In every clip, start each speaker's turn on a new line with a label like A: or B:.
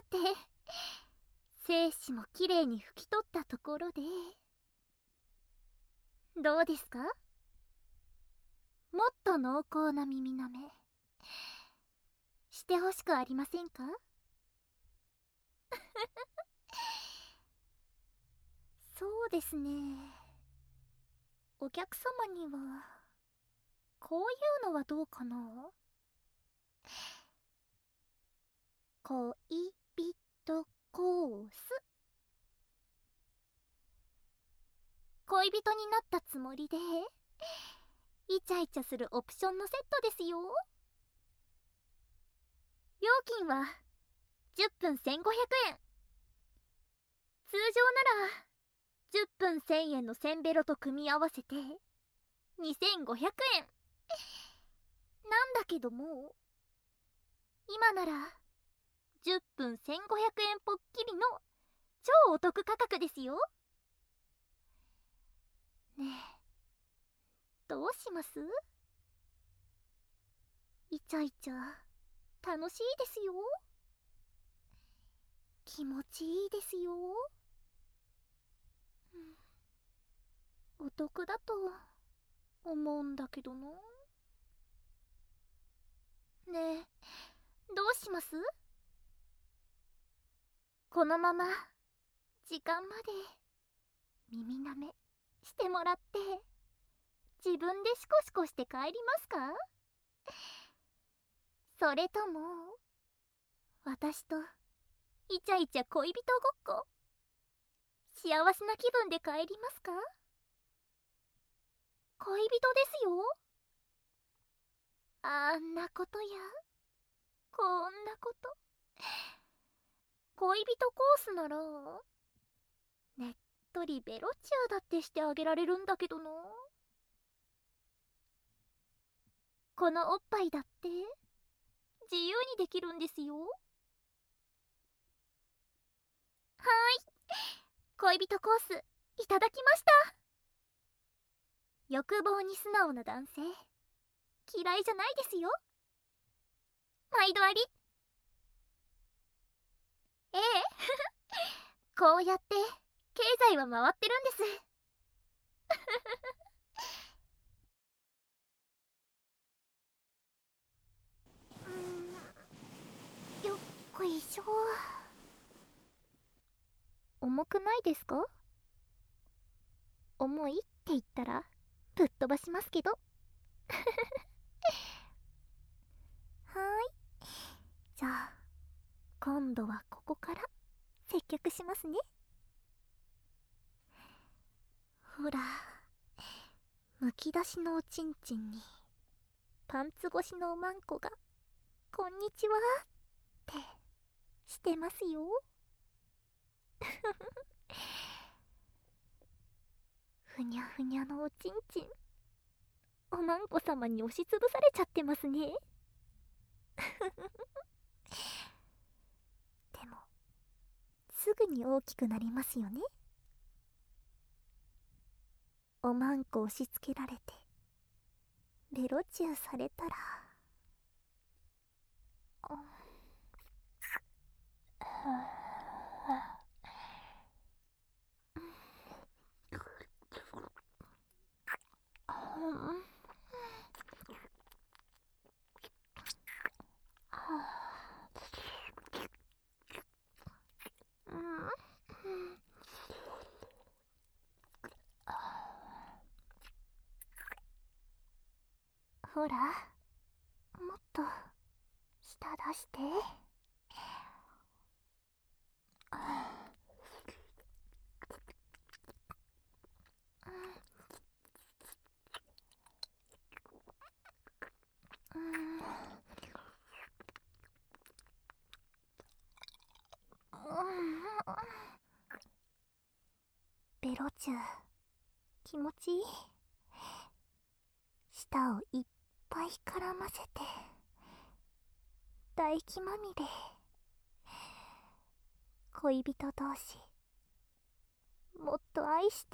A: て、精子もきれいに拭き取ったところで、どうですか？もっと濃厚な耳なめしてほしくありませんか？そうですね。お客様にはこういうのはどうかな？恋人コース。恋人になったつもりでイチャイチャするオプションのセットですよ。料金は10分1500円。通常なら10分1000円のセンベロと組み合わせて2500円なんだけども、今なら10分1500円ぽっきりの超お得価格ですよ。ねえ、どうします？イチャイチャ楽しいですよ。気持ちいいですよ。お得だと思うんだけどな。ねえ、どうします？このまま時間まで耳なめしてもらって自分でシコシコして帰りますか？それとも私とイチャイチャ恋人ごっこ幸せな気分で帰りますか？恋人ですよ。あんなことやこんなこと。恋人コースならねっとりベロチューだってしてあげられるんだけどな。このおっぱいだって自由にできるんですよ。はーい、恋人コースいただきました。欲望に素直な男性嫌いじゃないですよ。毎度あり。ええこうやって経済は回ってるんです。よっこいしょ。重くないですか？重いって言ったらぶっ飛ばしますけど。はーい、じゃあ今度はここから接客しますね。ほら、むき出しのおちんちんにパンツ越しのおまんこがこんにちはってしてますよ。ふにゃふにゃのおちんちん、おまんこ様に押しつぶされちゃってますね。でもすぐに大きくなりますよね。おまんこ押し付けられてベロチューされたら、ほら、もっと舌出して。ベロチュー気持ちいい。舌をいっぱい絡ませて唾液まみれ。恋人同士もっと愛して。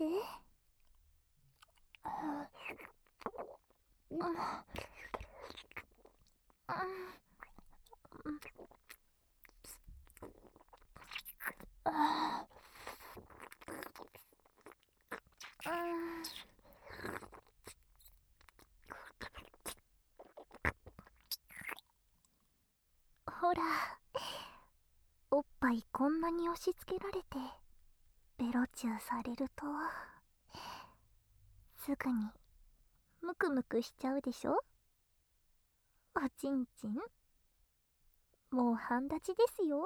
A: ほら、おっぱいこんなに押し付けられてベロチューされるとすぐにムクムクしちゃうでしょ。おちんちん、もう半立ちですよ。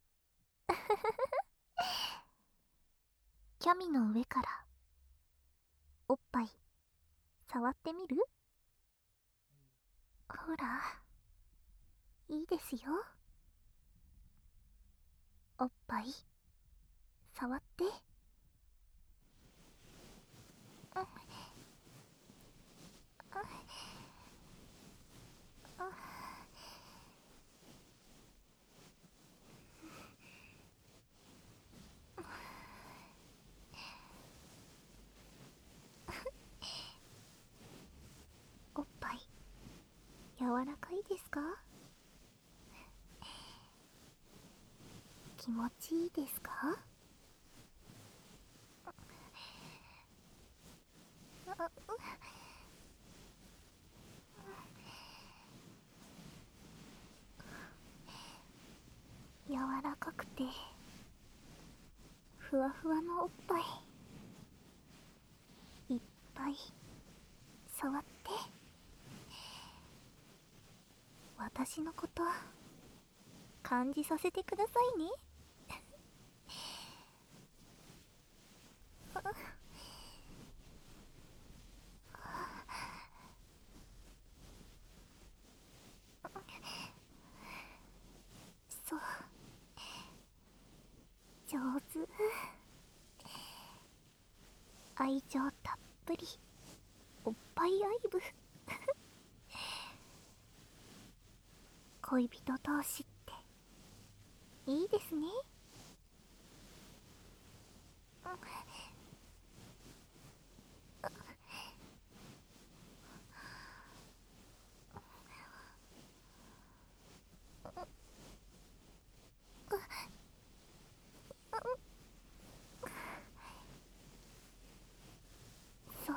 A: キャミの上からおっぱい触ってみる？ほら、いいですよ。おっぱい触って。おっぱい柔らかいですか？気持ちいいですか？柔らかくてふわふわのおっぱいいっぱい触って。私のこと感じさせてくださいね。そう、上手。愛情たっぷりおっぱい愛撫。恋人同士っていいですね。そう、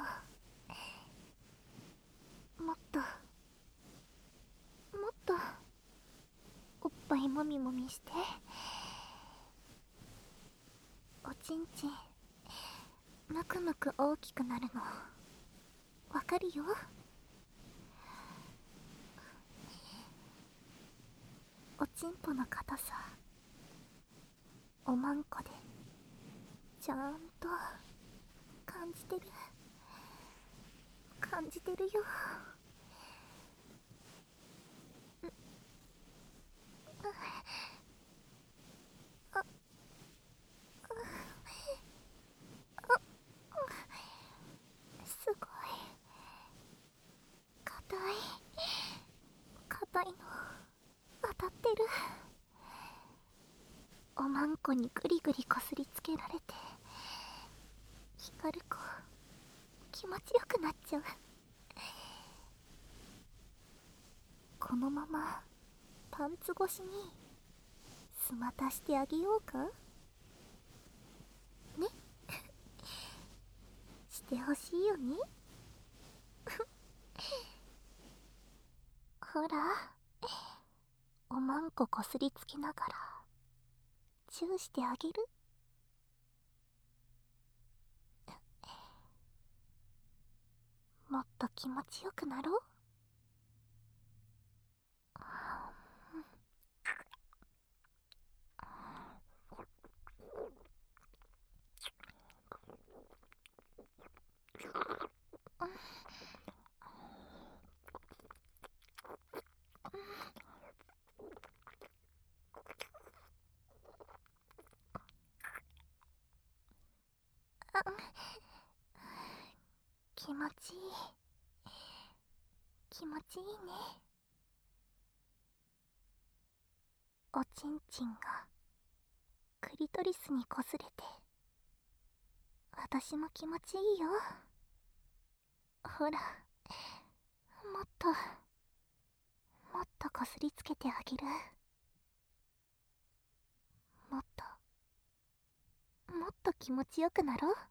A: もっともっとおっぱいもみもみして。おちんちんむくむく大きくなるのわかるよ。おちんぽの硬さおまんこでちゃんと感じてる感じてるよ。すごい硬い硬いの当たってる。おまんこにグリグリこすりつけられて光る子気持ちよくなっちゃう。このままパンツ越しにすまたしてあげようかね。してほしいよね。ほら、おまんここすりつけながらチューしてあげる。もっと気持ちよくなろう。気持ちいい気持ちいいね。おちんちんがクリトリスにこすれて私も気持ちいいよ。ほら、もっともっとこすりつけてあげる。もっともっと気持ちよくなろう。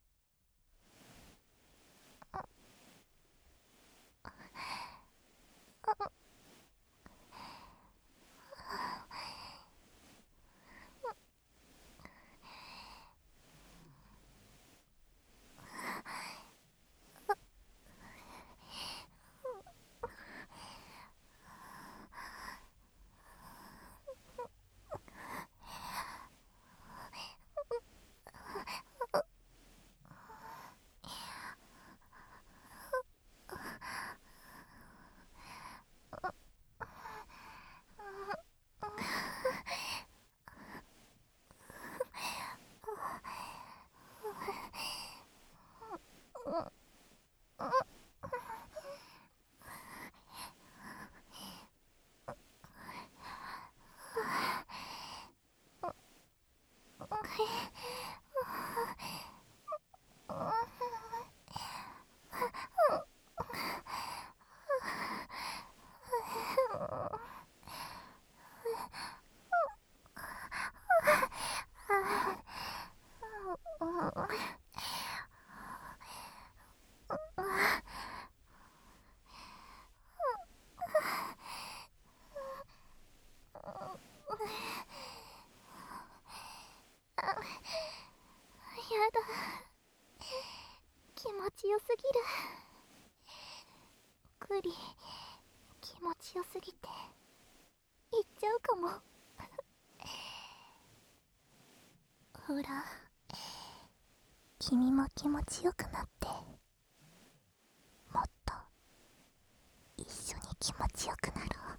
A: やだ、気持ちよすぎる。クリ、気持ちよすぎて行っちゃうかも。ほら、君も気持ちよくなって、もっと一緒に気持ちよくなろう。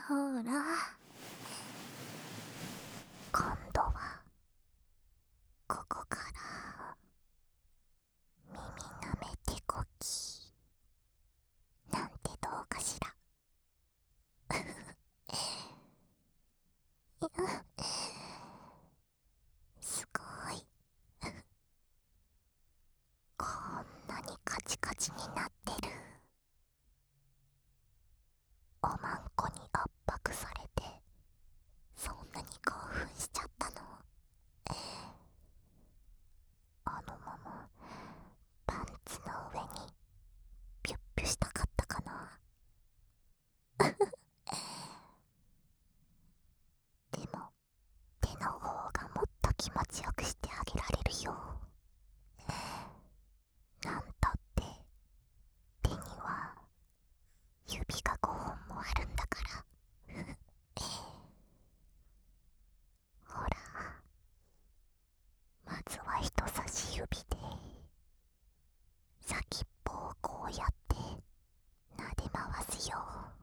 A: ほら、今度はここから耳なめてこきなんてどうかしら。すごい。こんなにカチカチになってる。おまんこに圧迫されてそんなに興奮しちゃったの？あのままパンツの上にピュッピュしたかったかな。でも手の方がもっと気持ちよくしてあげられるよ。なんたって手には指が5本もあるんだから。ほら、まずは人差し指で先っぽをこうやって撫で回すよ。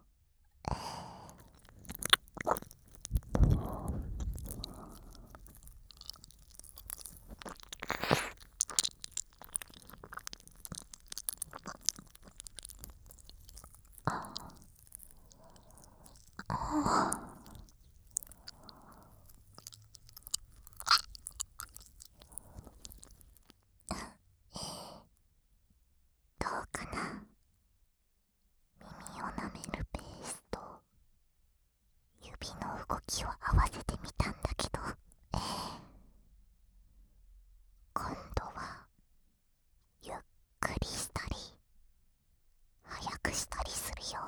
A: どうかな。耳を舐めるペースと指の動きを合わせてみたんだけど、今度はゆっくりしたり早くしたりするよ。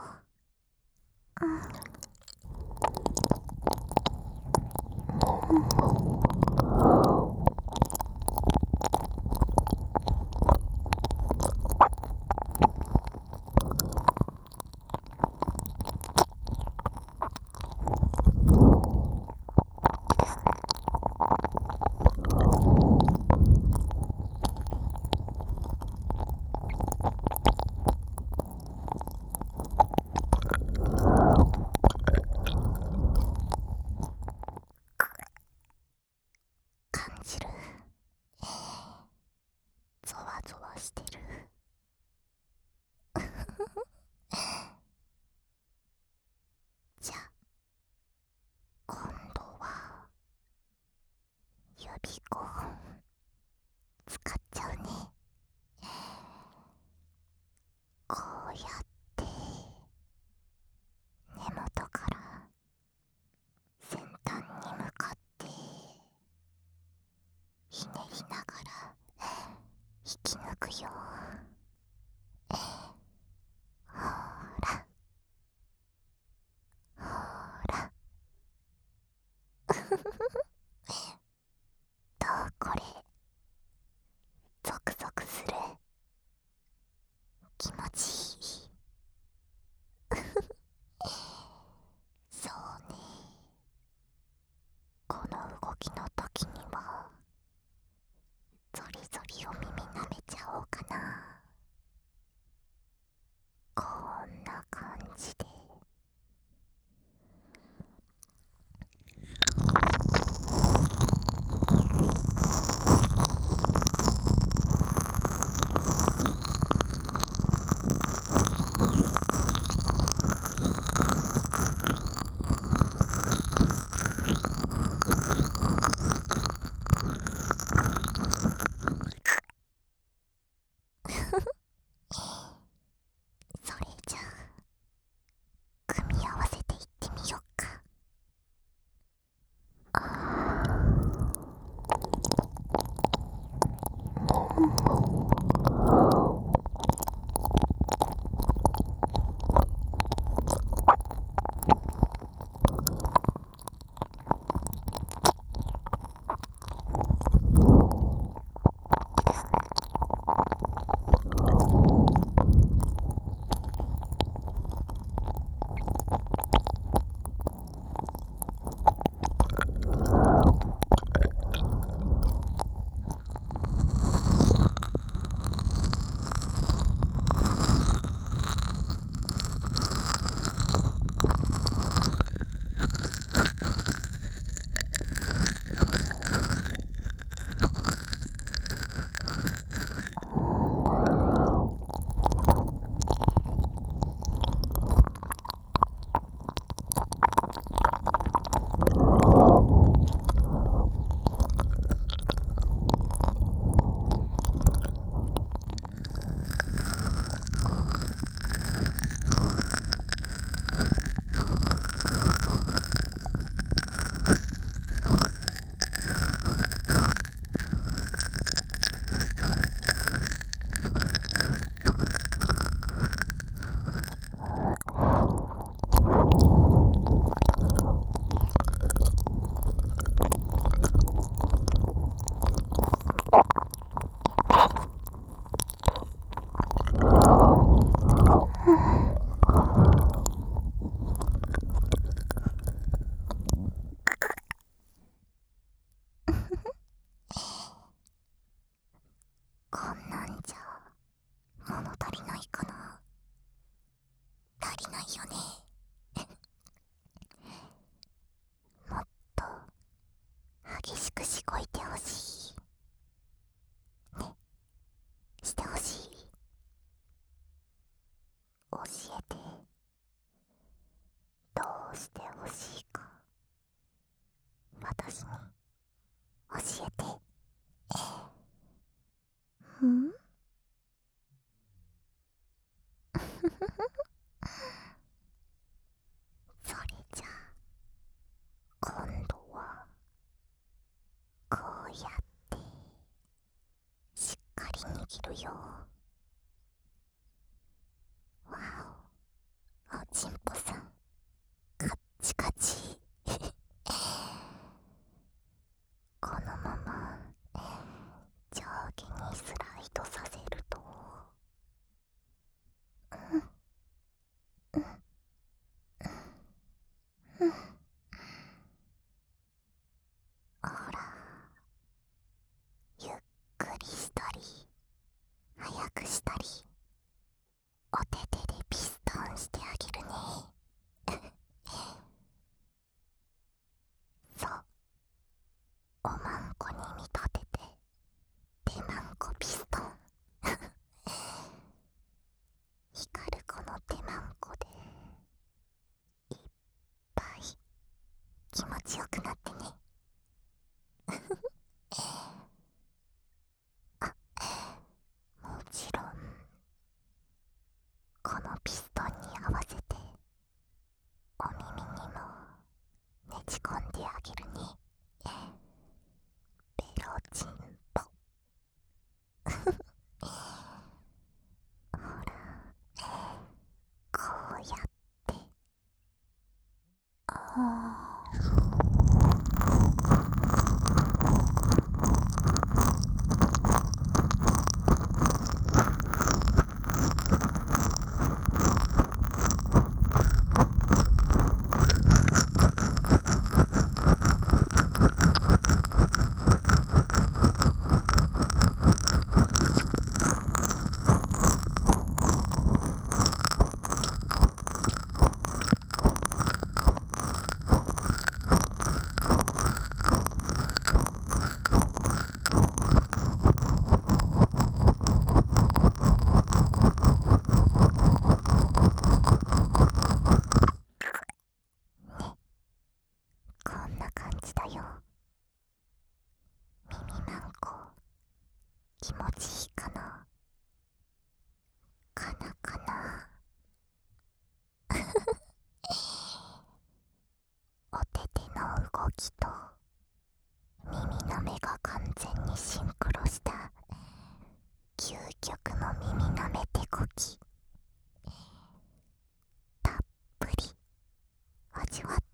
A: 感じる？ゾワゾワしてる。じゃあ今度は指5本使っちゃうね。こうやって根元から先端に向かってひねりながら引き抜くよ。ほらほら。どうこれ、ゾクゾクする？気持ちいい？そうね。この動きの時にはゾリゾリを耳舐めちゃおうかな。
B: 教えて。んそれじゃあ今度はこうやってしっかり握るよ。わお、おちんぽさんカッチカチ。このまま上下にスライドさせると、ほら、ゆっくりしたり早くしたり、お手手でピストンしてあげるね。そう、おまんこに見立てて手まんこピストン。光るこの手まんこでいっぱい気持ちよくなってね。あ、もちろんこのピストンに合わせてお耳にもねじ込んであげるね。ベロチンポ。ほら、こうやってこんな感じだよ。耳まんこ気持ちいいかな。かなかな。お手手の動きと耳の目が完全にシンクロした究極の耳なめ手こき、たっぷり味わって。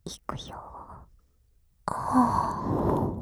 B: いくよ。あ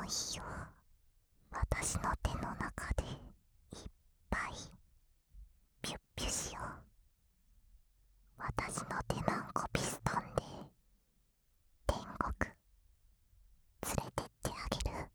B: いよ。私の手の中でいっぱいピュッピュしよう。私の手なんこピストンで天国連れてってあげる。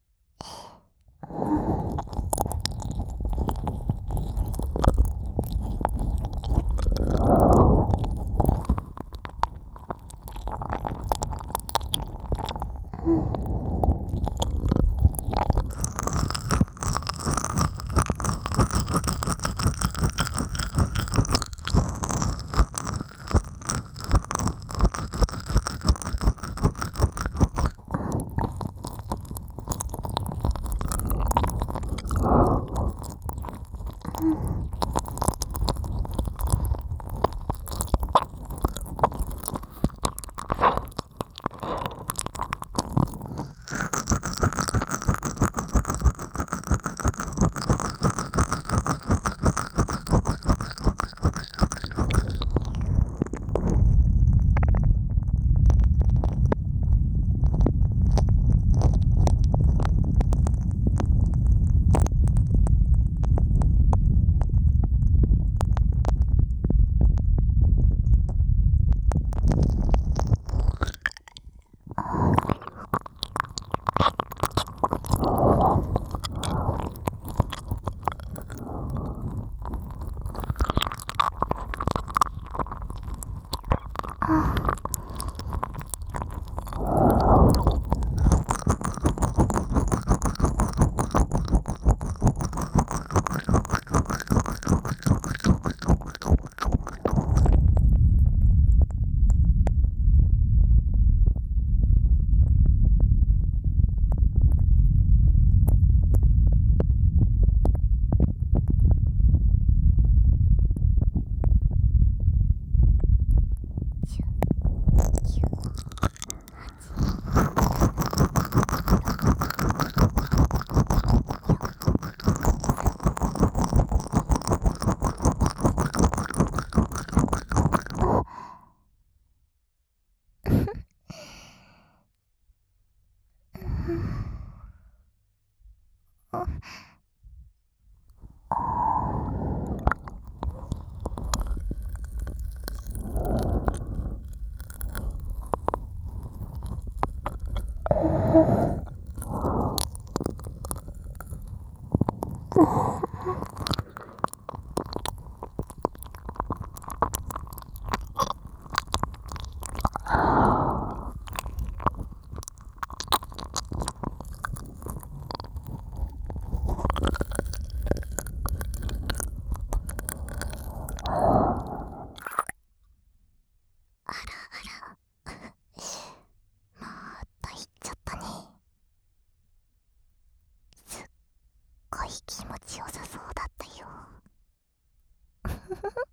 B: 気持ちよさそうだったよ。